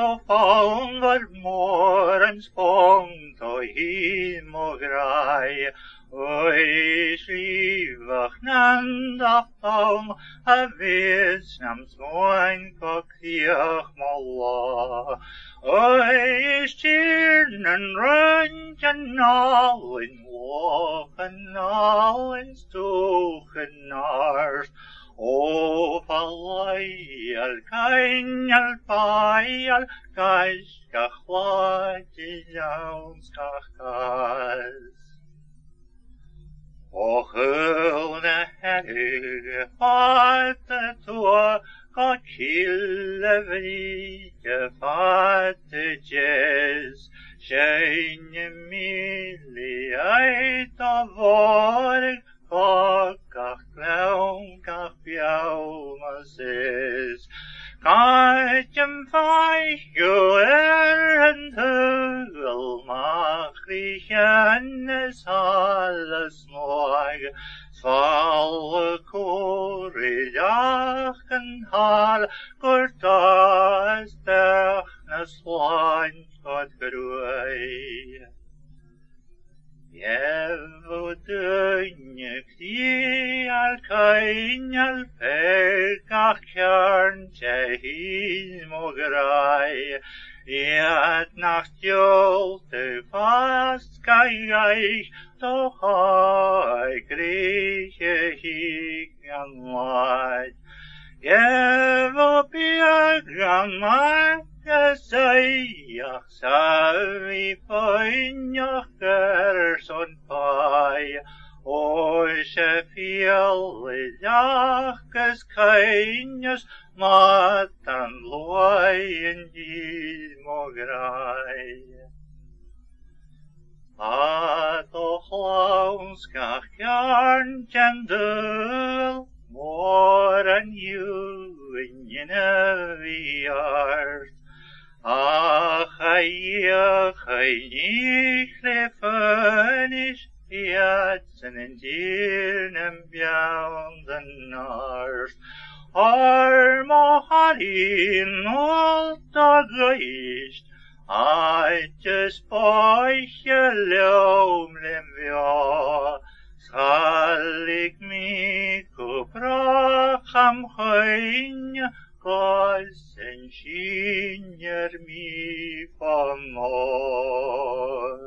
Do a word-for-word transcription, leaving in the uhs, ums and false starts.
of faun var morgens punkt og him og grei, Oi, slivach nanda faun, a visnam smoink og kiach malla. Oi, styrnen røntgen all in walken, all in stoken ars, O palaial, kainal, paial, kaiskach lati jaunskach kas. O hulne herre, fatte tua, ka kille vrike, fatte jes, Skeine mili eit av vorg, Kakach klaun, kach bjaumas is. Kaitjem feichu er en hugel, machlich ennes alles noig, Svalle kori jachen hal, Gortas dechnes lant god grui. Jevo døgne klial kainal perkach kjørn til him og grei, Et nacht jolte fast skal jeg, då har jeg grike hikken meg. Jevo bjørgan meg, Seiach savi poignach gerson pai, Oi se fjallidachas kainjas, Matan loien dim og grei. At och launskach jarn tjendul, Moran juinjene viart, Ach, ai, ach, ai, nicht lefönisch, Jatzen in dirnem bjaunden ars, Arm och harin olta geist, Aite speiche leumlem vja, Skallig miku pracham chöinja, Kossen skinjer mi von